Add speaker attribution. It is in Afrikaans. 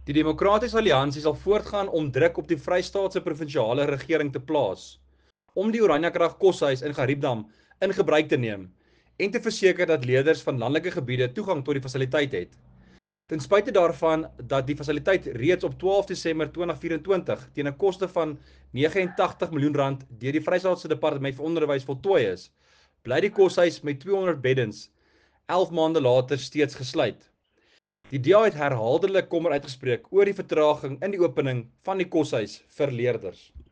Speaker 1: Die Demokratiese Alliansie sal voortgaan om druk op die Vrystaatse provinsiale regering te plaas om die Oranjekrag koshuis in Gariepdam in gebruik te neem en te verseker dat leerders van landelike gebiede toegang tot die fasiliteit het. Ten spyte daarvan dat die fasiliteit reeds op 12 Desember 2024 teen 'n koste van R89 miljoen deur die Vrystaatse Departement vir Onderwys voltooi is, bly die koshuis met 200 beddens 11 maande later steeds gesluit. Die DA het herhaaldelik kommer uitgespreek oor die vertraging in die opening van die koshuis vir leerders.